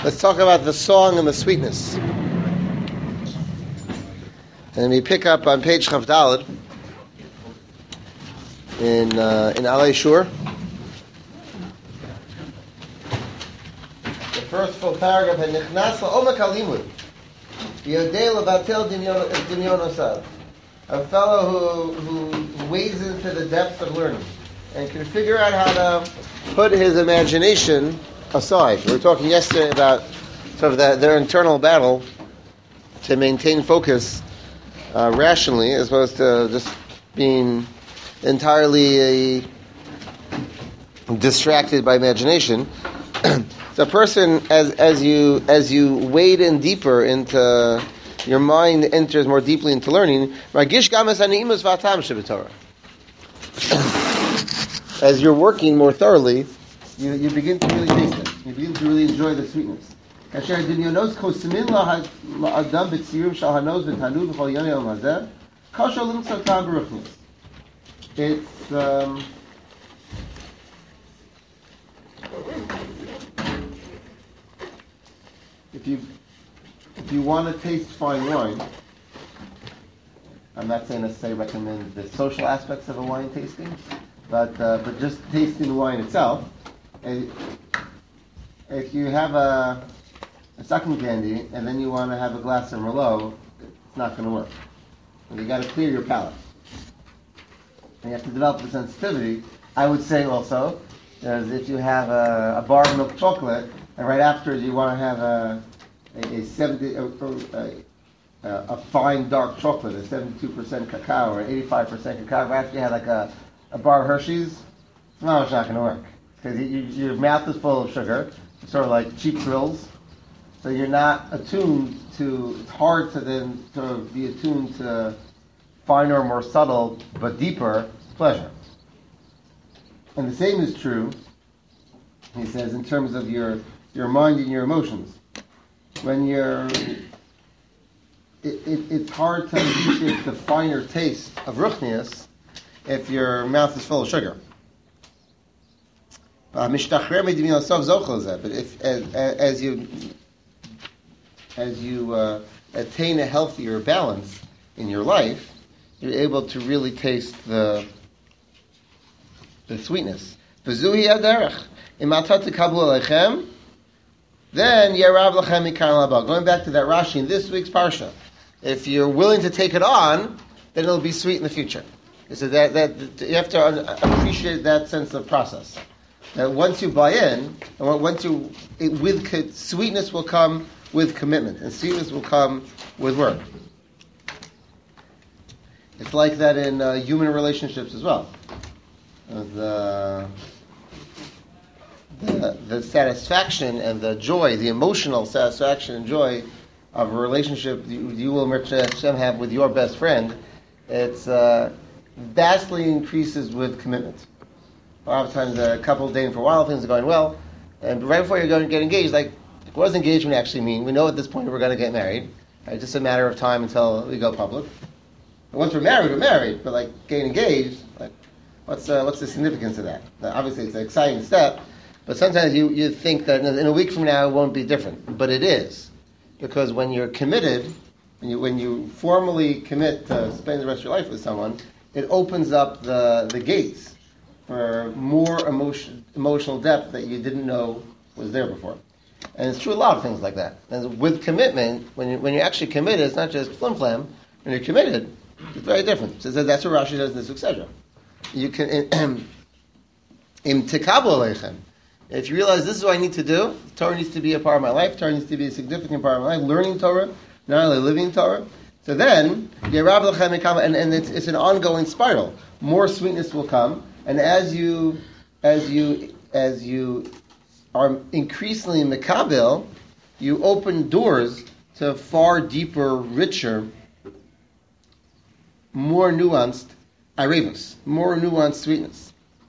Let's talk about the song and the sweetness. And we pick up on page Chav Daled in Alei Shur. The first full paragraph, Nichnas la'omak halimud, yodei levatel dimyon osav. A fellow who wades into the depths of learning and can figure out how to put his imagination aside. We were talking yesterday about sort of their internal battle to maintain focus rationally, as opposed to just being entirely distracted by imagination. So, a person, as you wade in deeper into your mind, enters more deeply into learning. As you're working more thoroughly, you begin to really taste it. You begin to really enjoy the sweetness. It's if you want to taste fine wine, I'm not saying necessarily recommend the social aspects of a wine tasting, but just tasting the wine itself. If you have a sucking candy and then you want to have a glass of Merlot, it's not going to work. And you got to clear your palate. And you have to develop the sensitivity. I would say also, as if you have a bar of milk chocolate, and right after you want to have a fine dark chocolate, a 72% cacao or 85% cacao, right after you have like a bar of Hershey's, no, it's not going to work. Because your mouth is full of sugar, it's sort of like cheap thrills. So you're not attuned to, it's hard to then to be attuned to finer, more subtle, but deeper pleasure. And the same is true, he says, in terms of your mind and your emotions. When it's hard to appreciate the finer taste of ruchnius if your mouth is full of sugar. But if as you attain a healthier balance in your life, you're able to really taste the sweetness. Then going back to that Rashi in this week's parsha, if you're willing to take it on, then it'll be sweet in the future. So that you have to appreciate that sense of process. That once you buy in, and sweetness will come with commitment, and sweetness will come with work. It's like that in human relationships as well. The satisfaction and the joy, the emotional satisfaction and joy of a relationship you will Hashem have with your best friend, it's vastly increases with commitment. A lot of times a couple dating for a while, things are going well, and right before you're going to get engaged, like, what does engagement actually mean? We know at this point we're going to get married. Right? It's just a matter of time until we go public. And once we're married, but like getting engaged, like what's the significance of that? Now, obviously it's an exciting step, but sometimes you think that in a week from now it won't be different, but it is, because when you're committed, when you formally commit to spend the rest of your life with someone, it opens up the gates for more emotional depth that you didn't know was there before. And it's true a lot of things like that. And with commitment, when you're actually committed, it's not just flim-flam. When you're committed, it's very different. So that's what Rashi does in this etc. You can im tikabu aleichem. If you realize this is what I need to do, Torah needs to be a part of my life. Torah needs to be a significant part of my life. Learning Torah, not only living Torah. So then, and it's an ongoing spiral. More sweetness will come, and as you are increasingly mekabel, you open doors to far deeper, richer, more nuanced arevus, more nuanced sweetness.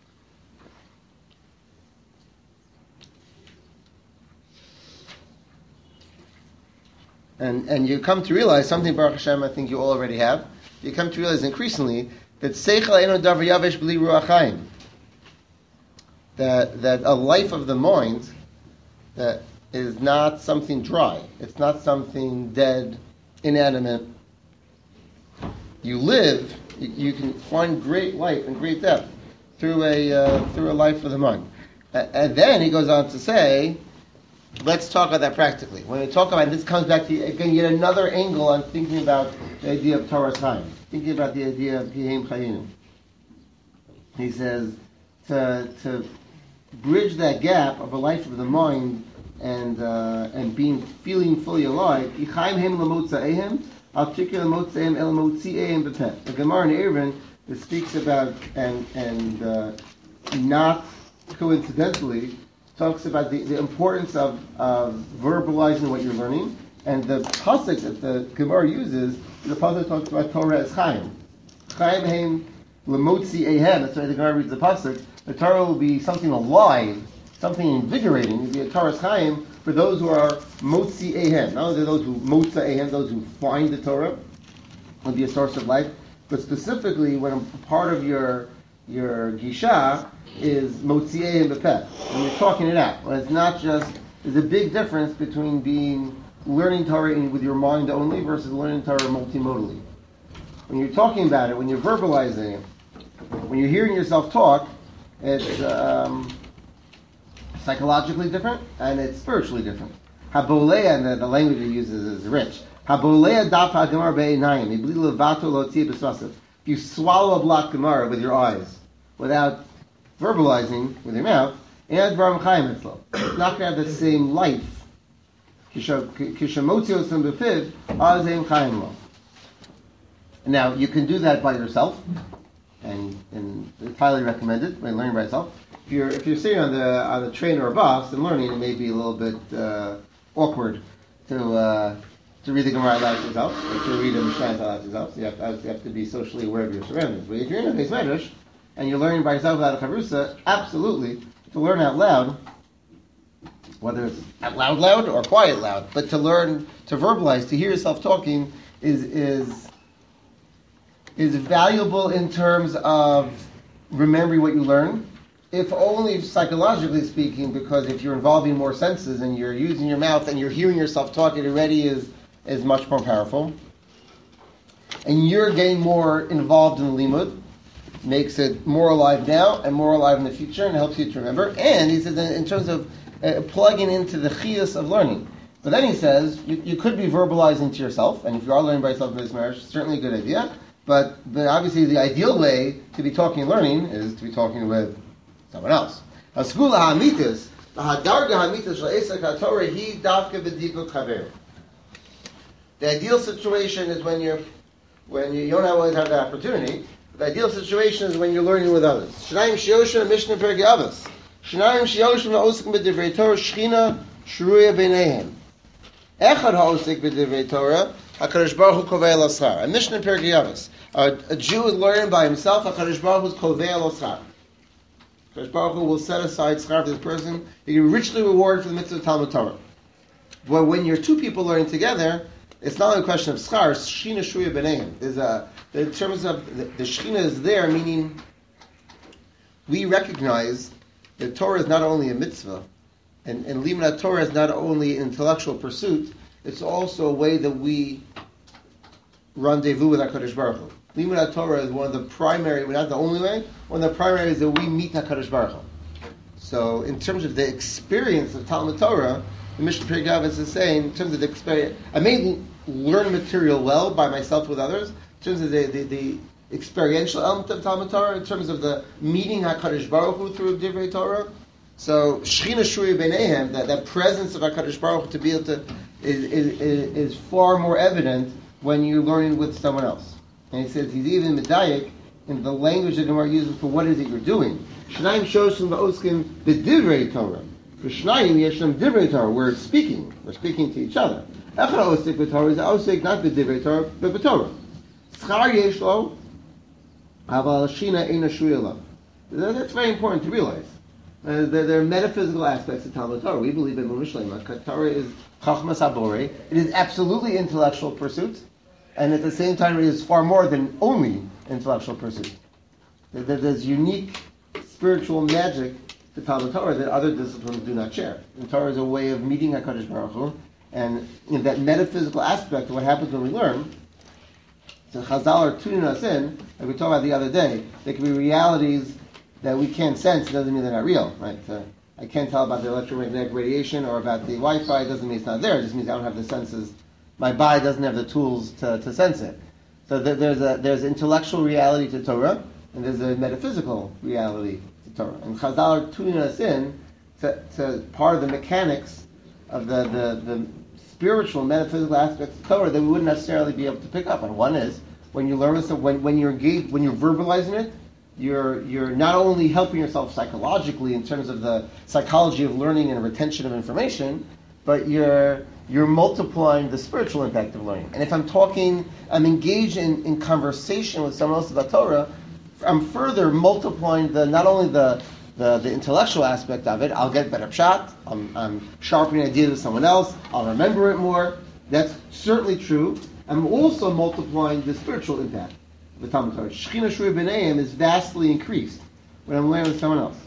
And you come to realize something, Baruch Hashem, I think you all already have. You come to realize increasingly that seichel eino davar yavesh b'li ruach chaim. That a life of the mind, that is not something dry. It's not something dead, inanimate. You live, you can find great light and great depth through a life of the mind. And then he goes on to say, let's talk about that practically. When we talk about this, comes back to again yet another angle on thinking about the idea of Torah time, thinking about the idea of Kihim Chayinu. He says to bridge that gap of a life of the mind and feeling fully alive. The Gemara in Eruvin speaks about and not coincidentally talks about the importance of verbalizing what you're learning, and the pasuk that the Gemara uses, the pasuk talks about Torah as Chaim. Chaim heim lemotzi ehem. That's why the Gemara reads the pasuk. The Torah will be something alive, something invigorating. It will be a Torah's Chaim for those who are motzi ehem. Not only those who motza ehem, those who find the Torah, will be a source of life, but specifically when a part of your gisha is motzi'eim b'peh, when you're talking it out. When it's not just, there's a big difference between learning Torah with your mind only versus learning Torah multimodally. When you're talking about it, when you're verbalizing it, when you're hearing yourself talk, it's psychologically different and it's spiritually different. Habolea, and the language he uses is rich. Habolea daf hagemar be'einayim, ibli levato lo tziyeh b'svasav. If you swallow a block Gemara with your eyes, without verbalizing with your mouth, and Dvarim Chaim Etzlo, it's not going to have the same life. Kishamotzios and befiv, azim Chaim Lo. Now, you can do that by yourself, and it's highly recommended when learning by yourself. If you're sitting on the train or a bus and learning, it may be a little bit awkward to read the Gemara out loud to yourself, or to read a Mishnah out loud to yourself. So you have to be socially aware of your surroundings. But if you're in a Beis Medrash and you're learning by yourself without a chavrusa, absolutely to learn out loud, whether it's out loud or quiet loud, but to learn to verbalize, to hear yourself talking is valuable in terms of remembering what you learn. If only psychologically speaking, because if you're involving more senses and you're using your mouth and you're hearing yourself talk, it already is much more powerful. And you're getting more involved in the limud, makes it more alive now and more alive in the future, and helps you to remember. And he says in terms of plugging into the chiyus of learning. But then he says you could be verbalizing to yourself, and if you are learning by yourself in this marriage, certainly a good idea. But obviously the ideal way to be talking and learning is to be talking with someone else. The ideal situation is when you don't always have the opportunity. The ideal situation is when you're learning with others. Shnayim shiyoshim Mishnah Perkei Avos. Shnayim shiyoshim ha'osik b'divrei Torah shchina shruya b'neihem. Echad ha'osik b'divrei Torah HaKadosh Baruch Hu kovei lo schar. A Mishnah Perkei Avos. A Jew is learning by himself. HaKadosh Baruch Hu is kovei lo schar. HaKadosh Baruch Hu will set aside schar for this person. He can richly reward for the mitzvah of Talmud Torah. But when you're two people learning together, it's not only a question of schar. Shchina shruya b'neihem. In terms of the Shekhinah is there, meaning we recognize that Torah is not only a mitzvah, and Limud Torah is not only intellectual pursuit, it's also a way that we rendezvous with HaKadosh Baruch Hu. Limud Torah is one of the primary, not the only way, one of the primary ways that we meet HaKadosh Baruch Hu. So in terms of the experience of Talmud Torah, the Mishnah Perkei Avos is saying, in terms of the experience, I may learn material well by myself with others, in terms of the experiential element of Talmud Torah, in terms of the meeting HaKadosh Baruch Hu through Divrei Torah. So Shechina Shruya B'neihem, that presence of HaKadosh Baruch Hu to be able to is far more evident when you're learning with someone else. And he says he's even medayik in the language that Gemara uses for what is it you're doing. Shnayim shoshim v'oskim b'divrei Torah. For Shnayim yeshem divrei Torah. We're speaking to each other. Echad osik b'Torah is osik not b'divrei Torah but b'Torah. Schar yesh lo, aval shina eina shruya lo. That's very important to realize. There are metaphysical aspects of Talmud Torah. We believe in Mumush Lema. Torah is Chachmas Habore. It is absolutely intellectual pursuit, and at the same time it is far more than only intellectual pursuit. There's unique spiritual magic to Talmud Torah that other disciplines do not share. And Torah is a way of meeting HaKadosh Baruch Hu, and in that metaphysical aspect of what happens when we learn, so Chazal are tuning us in, like we talked about the other day. There can be realities that we can't sense. It doesn't mean they're not real, right? I can't tell about the electromagnetic radiation or about the Wi-Fi. It doesn't mean it's not there. It just means I don't have the senses. My body doesn't have the tools to sense it. So there's intellectual reality to Torah, and there's a metaphysical reality to Torah. And Chazal are tuning us in to part of the mechanics of the spiritual, metaphysical aspects of Torah that we wouldn't necessarily be able to pick up on. One is when you learn this, when you're engaged, when you're verbalizing it, you're not only helping yourself psychologically in terms of the psychology of learning and retention of information, but you're multiplying the spiritual impact of learning. And if I'm engaged in conversation with someone else about Torah, I'm further multiplying not only the intellectual aspect of it. I'll get better pshat. I'm sharpening ideas with someone else. I'll remember it more. That's certainly true. I'm also multiplying the spiritual impact of the Talmud Torah. Shechina Shruya B'neiim is vastly increased when I'm learning with someone else.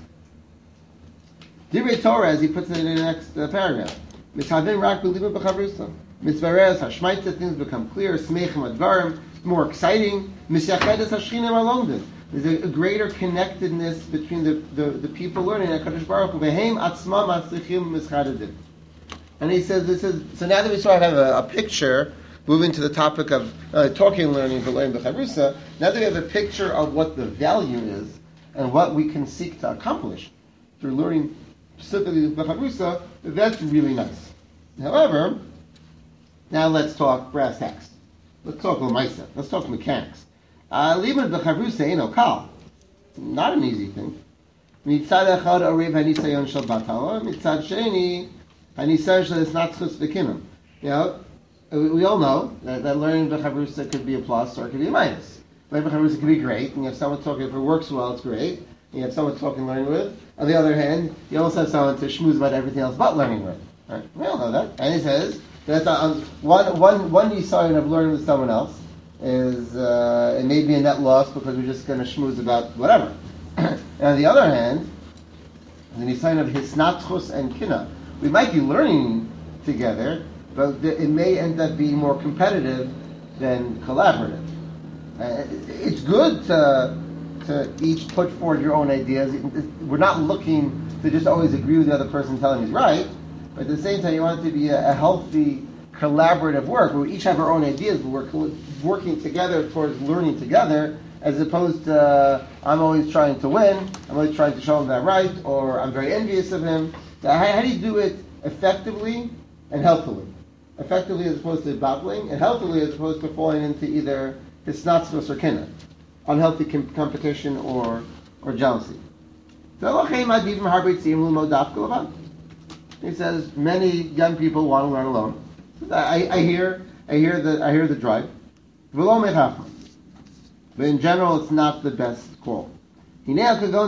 Divrei Torah, as he puts it in the next paragraph, Mitzvah rak b'libud b'chavrusa. Mitzvares hashmaita, things become clear. Smeichem advarim, more exciting. Misyachedes hashchinim alongdin. There's a greater connectedness between the people learning at Kadosh Baruch Hu. Vehem atzmam atzlichim mischadedim. And he says, so now that we sort of have a picture, moving to the topic of talking and learning for learning b'chavrusa, now that we have a picture of what the value is and what we can seek to accomplish through learning specifically b'chavrusa, that's really nice. However, now let's talk brass tacks. Let's talk l'maisa. Let's talk mechanics. Limud b'chavrusa ain't kal. Not an easy thing. Mitzad echad arev hanisayon shel batala. Mitzad sheni hanisayon shel isnatzchus v'kinam. You know, we all know that learning b'chavrusa could be a plus or it could be a minus. Learning b'chavrusa could be great, and you have someone talking, if it works well, it's great. And you have someone talking learning with. On the other hand, you also have someone to schmooze about everything else but learning with. Right? We all know that. And he says that's one yisayon of learning with someone else is it may be a net loss because we're just going to schmooze about whatever. And on the other hand, the yisayon of hisnatchus and kina, we might be learning together, but it may end up being more competitive than collaborative. It's good to each put forward your own ideas. We're not looking to just always agree with the other person telling he's right, but at the same time you want it to be a healthy collaborative work where we each have our own ideas, but we're working together towards learning together, as opposed to I'm always trying to win, I'm always trying to show him that right, or I'm very envious of him. So how do you do it effectively and healthily? Effectively as opposed to battling, and healthily as opposed to falling into either hisnatzvus or kinna, unhealthy competition or jealousy. He says many young people want to learn alone. I hear the drive. But in general, it's not the best call. It's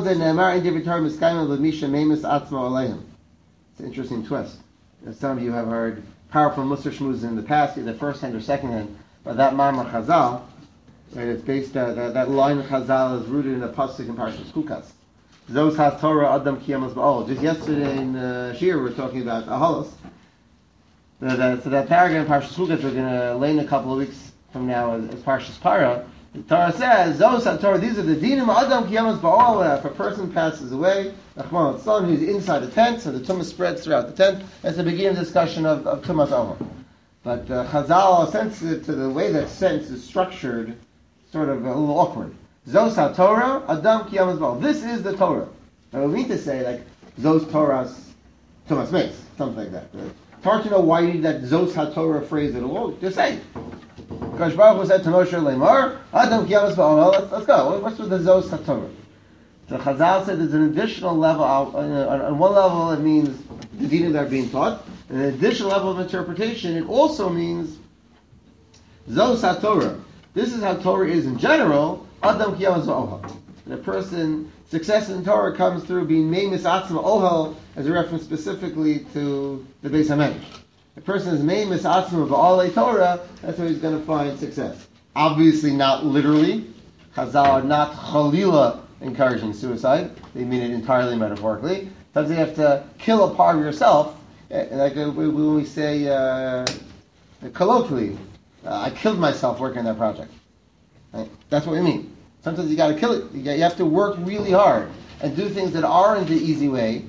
an interesting twist. Some of you have heard powerful Musar Shmuz in the past, either first hand or second hand, but that Ma'amar Chazal, right, it's based, that line of Chazal is rooted in a pasuk in Parshas Chukas. Zos ha-Torah Adam Kiyamas Ba'ol. Just yesterday in Shir, we were talking about Ahalos. So that paragraph in Parshas Chukas we're going to lay in a couple of weeks from now as Parshas Para. The Torah says, Zos ha-Torah, these are the dinim Adam Kiyamas Ba'ol. If a person passes away, Nachman al-Tzon, who's inside the tent, so the tumah spreads throughout the tent. That's the beginning of the discussion of Tumas Omer. But Chazal are sensitive to the way that sentence is structured, sort of a little awkward. Zos ha-Torah, Adam Kiyamas Ba'ol. This is the Torah. Now we mean to say, like, Zos Torah's Tumas Meis, something like that. It's hard to know why you need that Zos ha-Torah phrase at all. Just say it. Kadosh Baruch Hu said to Moshe Lemar, Adam Kiyamas Ba'ol. Let's go. What's with the Zos ha-Torah? So Chazal said there's an additional level. On one level, it means the dinim that are being taught. And an additional level of interpretation, it also means Zos ha-Torah. This is how Torah is in general. Adam Kiyamas Ba'ol. And a person, success in Torah comes through being meimis atzma ohel, as a reference specifically to the Beis HaMedrash. A person is meimis atzma ba'alei Torah, that's where he's going to find success. Obviously not literally. Chazal are not chalila encouraging suicide. They mean it entirely metaphorically. Sometimes you have to kill a part of yourself, like when we say colloquially, I killed myself working on that project. Right? That's what we mean. Sometimes you got to kill it. You have to work really hard and do things that aren't the easy way,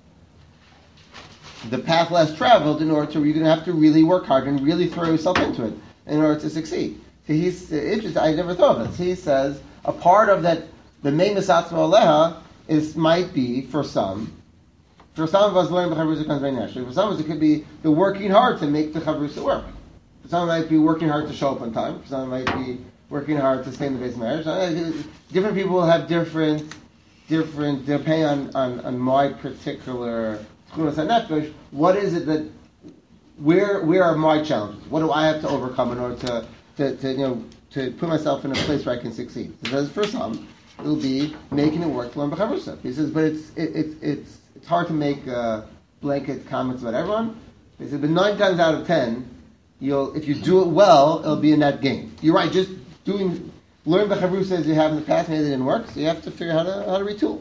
the path less traveled, in order to, you're going to have to really work hard and really throw yourself into it in order to succeed. So he's interesting. I never thought of this. He says a part of that, the main misatzma aleha, might be for some of us learning b'chavrusa comes very naturally. For some of us it could be the working hard to make the chavrusa work. For some it might be working hard to show up on time. For some it might be working hard to stay in the base of marriage. Different people will have different, depending on my particular chuvas hanefesh. What is it that, where are my challenges? What do I have to overcome in order to put myself in a place where I can succeed? Because for some, it'll be making it work to learn b'chavrusa. He says, but it's hard to make blanket comments about everyone. He said, but 9 times out of 10, if you do it well, it'll be a net gain. You're right, just learn b'chavrusa as you have in the past, maybe it didn't work, so you have to figure out how to retool.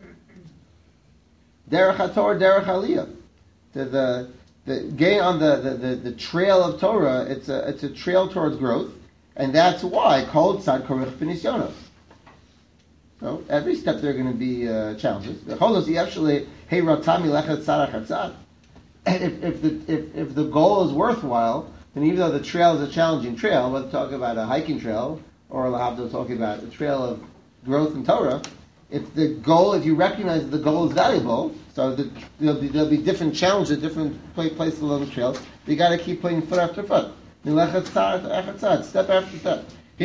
Derech HaTorah, Derech Aliyah. The gain on the trail of Torah, it's a trail towards growth, and that's why Kol Tzad Korech B'Nisyonos. So every step there are going to be challenges. If the goal is worthwhile, then even though the trail is a challenging trail, whether talking about a hiking trail or Lahavdil talking about a trail of growth in Torah, if you recognize that the goal is valuable, so there'll be different challenges, different places along the trail. You got to keep putting foot after foot, step after step.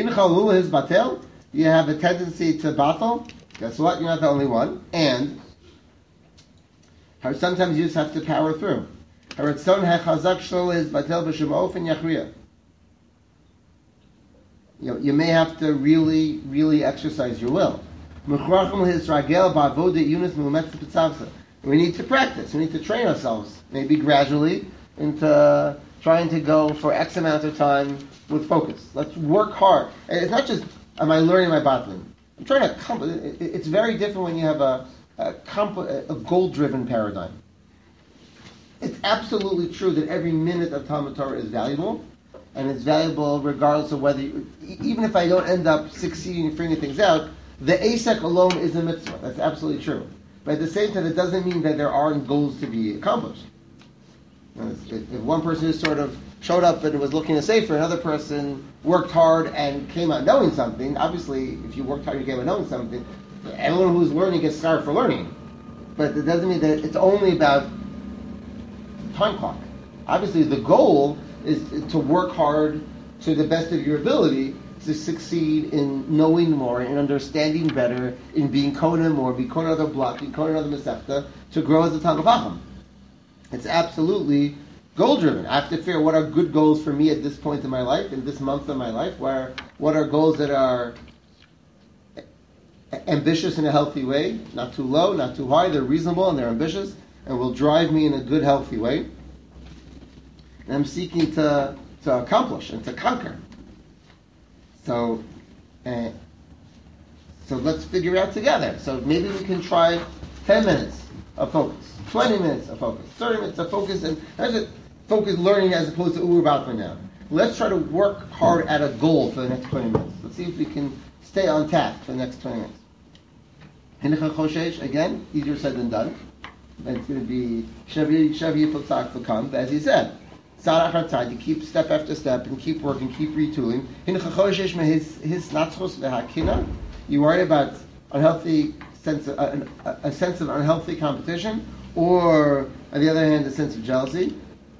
You have a tendency to battle. Guess what? You're not the only one. And sometimes you just have to power through. You may have to really, really exercise your will. We need to practice. We need to train ourselves, maybe gradually, into trying to go for X amount of time with focus. Let's work hard. And it's not just, am I learning my battling? I'm trying to accomplish. It's very different when you have a goal-driven paradigm. It's absolutely true that every minute of Talmud Torah is valuable, and it's valuable regardless of whether, even if I don't end up succeeding in figuring things out, the ASEC alone is a mitzvah. That's absolutely true. But at the same time, it doesn't mean that there aren't goals to be accomplished. If one person just sort of showed up and was looking to Sefer, another person worked hard and came out knowing something. Obviously, if you worked hard and came out knowing something, everyone who's learning gets started for learning. But it doesn't mean that it's only about time clock. Obviously, the goal is to work hard to the best of your ability to succeed in knowing more, in understanding better, in being Kona more, being Kona another block, being Kona another Masechta, to grow as a Talmid Chacham. It's absolutely goal-driven. I have to figure what are good goals for me at this point in my life, in this month of my life, what are goals that are ambitious in a healthy way, not too low, not too high, they're reasonable and they're ambitious, and will drive me in a good, healthy way. And I'm seeking to accomplish and to conquer. So let's figure out together. So maybe we can try 10 minutes of focus, 20 minutes of focus, 30 minutes of focus, and that's it. Focus learning as opposed to about for now. Let's try to work hard at a goal for the next 20 minutes. Let's see if we can stay on task for the next 20 minutes. Hinucha Choshesh, again, easier said than done. And it's going to be Shavi Yifutzak Fakam, as he said. Tzad achar tzad, you keep step after step and keep working, keep retooling. Hinucha Choshesh his natzchus v'hakina. You worry about unhealthy sense of, a sense of unhealthy competition, or on the other hand, a sense of jealousy.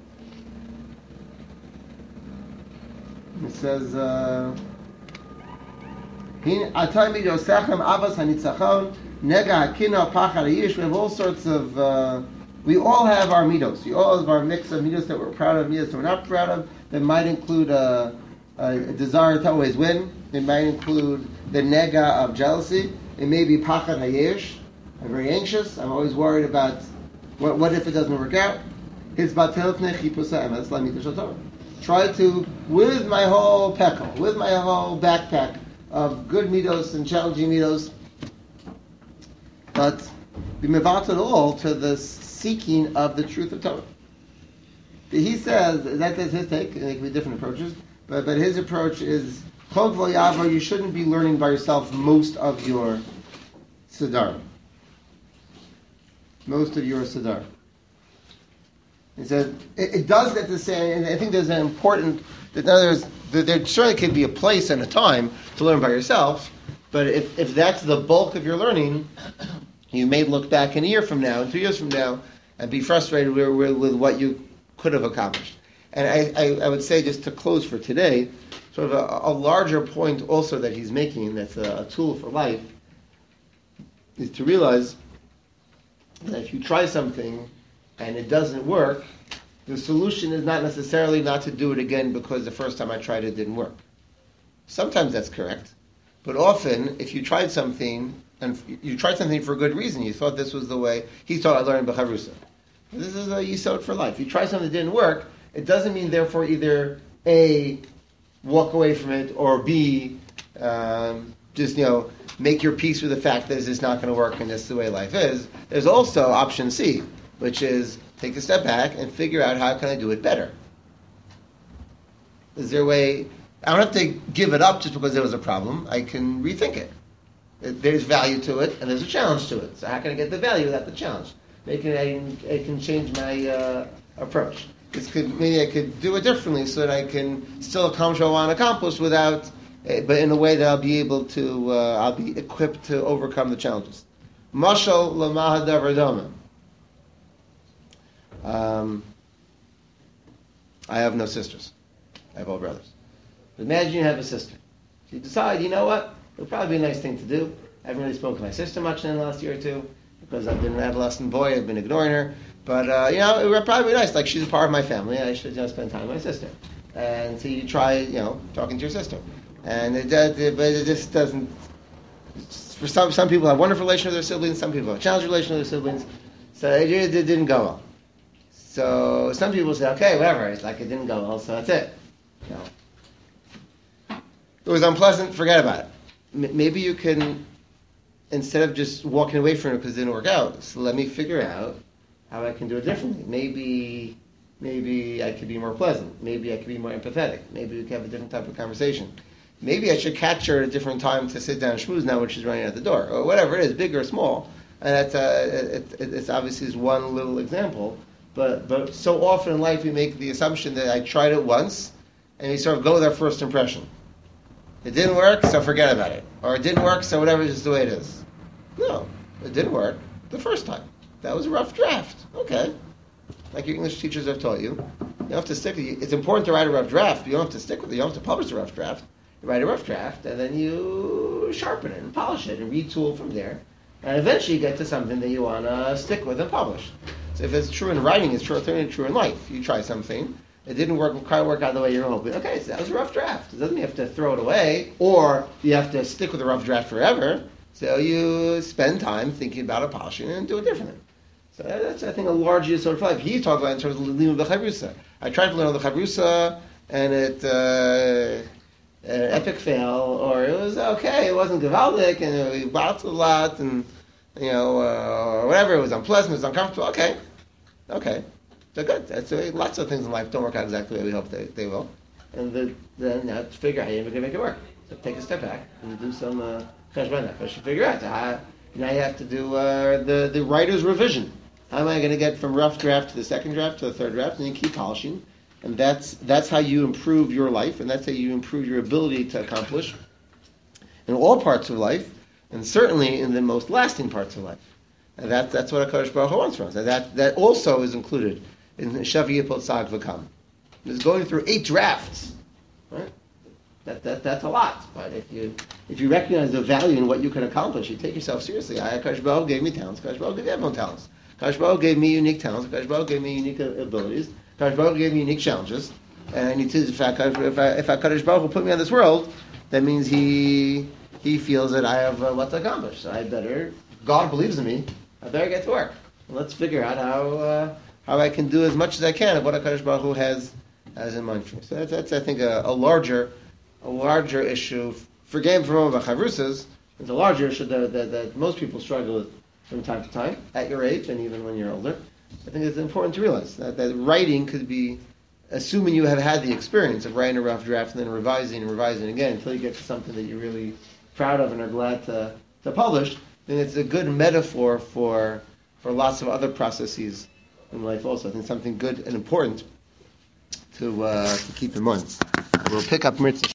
It says, we have all sorts of, we all have our midos. We all have our mix of midos that we're proud of, midos that we're not proud of. That might include a desire to always win. It might include the nega of jealousy. It may be pachad hayesh. I'm very anxious. I'm always worried about what if it doesn't work out. His batel pnei chipusa emes lamita shel Torah. Try to, with my whole pekel, with my whole backpack of good midos and challenging midos, but be mevatel all to the seeking of the truth of Torah. He says that's his take, and there can be different approaches, but his approach is Chol K'vol Yavor, you shouldn't be learning by yourself most of your Siddur. Most of your Siddur. He said it does get to say, and I think there's an important. In other words, there certainly could be a place and a time to learn by yourself, but if that's the bulk of your learning, you may look back in a year from now, and 2 years from now, and be frustrated with what you could have accomplished. And I would say, just to close for today, sort of a larger point also that he's making, that's a tool for life, is to realize that if you try something and it doesn't work, the solution is not necessarily not to do it again because the first time I tried it didn't work. Sometimes that's correct, but often if you tried something, and you tried something for a good reason, you thought this was the way, he thought I learned B'chavrusa. This is a yisod for life. You try something that didn't work, it doesn't mean therefore either A, walk away from it, or B, just make your peace with the fact that it's not going to work and this is the way life is. There's also option C, which is take a step back and figure out how can I do it better. Is there a way? I don't have to give it up just because there was a problem. I can rethink it. There's value to it and there's a challenge to it. So how can I get the value without the challenge? Maybe I can change my approach. Maybe I could do it differently so that I can still accomplish what I want to accomplish without, but in a way that I'll be able to, I'll be equipped to overcome the challenges. Mashal l'mahad davar doma. I have no sisters. I have all brothers. But imagine you have a sister. So you decide, you know what? It would probably be a nice thing to do. I haven't really spoken to my sister much in the last year or two because I've been an adolescent boy. I've been ignoring her. But, it would probably be nice. Like, she's a part of my family. I should spend time with my sister. And so you try, talking to your sister. And but it just doesn't... For some people have a wonderful relation with their siblings. Some people have a challenging relation with their siblings. So it didn't go well. So some people say, okay, whatever. It's like it didn't go well, so that's it. It was unpleasant, forget about it. Maybe you can, instead of just walking away from it because it didn't work out, so let me figure out how I can do it differently. Maybe I could be more pleasant. Maybe I could be more empathetic. Maybe we could have a different type of conversation. Maybe I should catch her at a different time to sit down and schmooze now when she's running out the door. Or whatever it is, big or small. And that's it's obviously is one little example. But so often in life we make the assumption that I tried it once, and we sort of go with our first impression. It didn't work, so forget about it. Or it didn't work, so whatever, is just the way it is. No, it didn't work the first time. That was a rough draft. Okay. Like your English teachers have taught you. You don't have to stick with it. It's important to write a rough draft, but you don't have to stick with it. You don't have to publish a rough draft. You write a rough draft, and then you sharpen it and polish it and retool from there. And eventually you get to something that you want to stick with and publish. So if it's true in writing, it's true in life. You try something, it didn't quite work out the way you're hoping. Okay, so that was a rough draft. It doesn't mean you have to throw it away, or you have to stick with a rough draft forever. So you spend time thinking about it, polishing it, and do it differently. So that's, I think, a large sort of life. He talked about in terms of Limud B'Chavrusa. I tried to learn the Chavrusa, and it an epic fail, or it was okay. It wasn't gewaldic, and we bounced a lot, and whatever. It was unpleasant. It was uncomfortable. Okay. So good. That's lots of things in life don't work out exactly the way we hope they will, and then now to figure out how you're going to make it work. So take a step back and do some cheshbon nefesh. Figure out how. Now you have to do the writer's revision. How am I going to get from rough draft to the second draft to the third draft? And you keep polishing. And that's how you improve your life, and that's how you improve your ability to accomplish in all parts of life, and certainly in the most lasting parts of life. And that's what HaKadosh Baruch Hu wants from us. And that also is included in Shavi Yipol Tzag V'Kam. It's going through 8 drafts. Right? That's a lot. But if you recognize the value in what you can accomplish, you take yourself seriously. HaKadosh Baruch Hu gave me talents. HaKadosh Baruch Hu gave everyone talents. HaKadosh Baruch Hu gave me unique talents. HaKadosh Baruch Hu gave me unique abilities. HaKadosh Baruch Hu gave me unique challenges. And if HaKadosh Baruch Hu put me on this world, that means he feels that I have what to accomplish. So God believes in me, I better get to work. And let's figure out how I can do as much as I can of what HaKadosh Baruch Hu has in mind for me. So that's I think, a larger issue. Forgetting from all the chavrusas, it's a larger issue that most people struggle with from time to time, at your age and even when you're older. I think it's important to realize that writing could be, assuming you have had the experience of writing a rough draft and then revising and revising again until you get to something that you're really proud of and are glad to publish, then it's a good metaphor for lots of other processes in life also. I think something good and important to keep in mind. We'll pick up Mitzvah